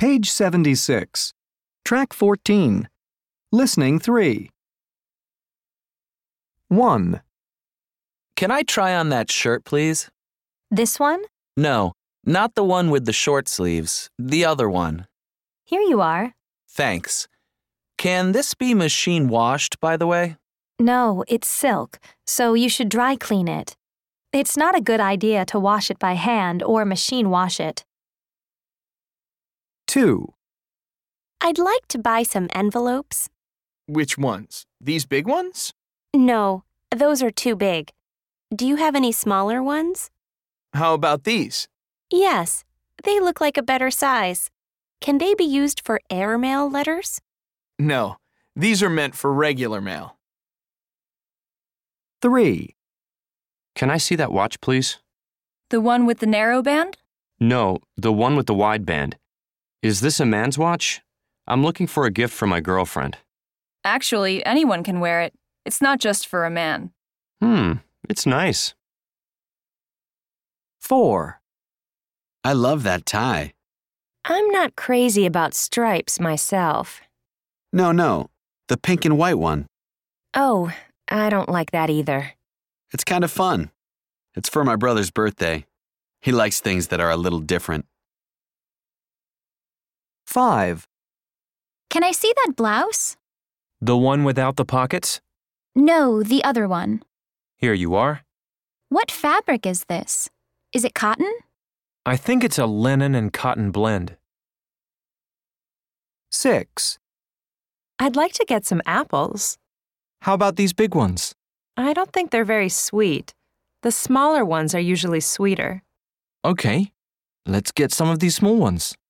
Page 76. Track 14. Listening 3. 1, Can I try on that shirt, please? This one? No, not the one with the short sleeves. The other one. Here you are. Thanks. Can this be machine washed, by the way? No, it's silk, so you should dry clean it. It's not a good idea to wash it by hand or machine wash it. 2, I'd like to buy some envelopes. Which ones? These big ones? No, those are too big. Do you have any smaller ones? How about these? Yes, they look like a better size. Can they be used for airmail letters? No, these are meant for regular mail. 3, Can I see that watch, please? The one with the narrow band? No, the one with the wide band. Is this a man's watch? I'm looking for a gift for my girlfriend. Actually, anyone can wear it. It's not just for a man. It's nice. 4, I love that tie. I'm not crazy about stripes myself. No, the pink and white one. Oh, I don't like that either. It's kind of fun. It's for my brother's birthday. He likes things that are a little different. 5, Can I see that blouse? The one without the pockets? No, the other one. Here you are. What fabric is this? Is it cotton? I think it's a linen and cotton blend. 6, I'd like to get some apples. How about these big ones? I don't think they're very sweet. The smaller ones are usually sweeter. Okay, let's get some of these small ones.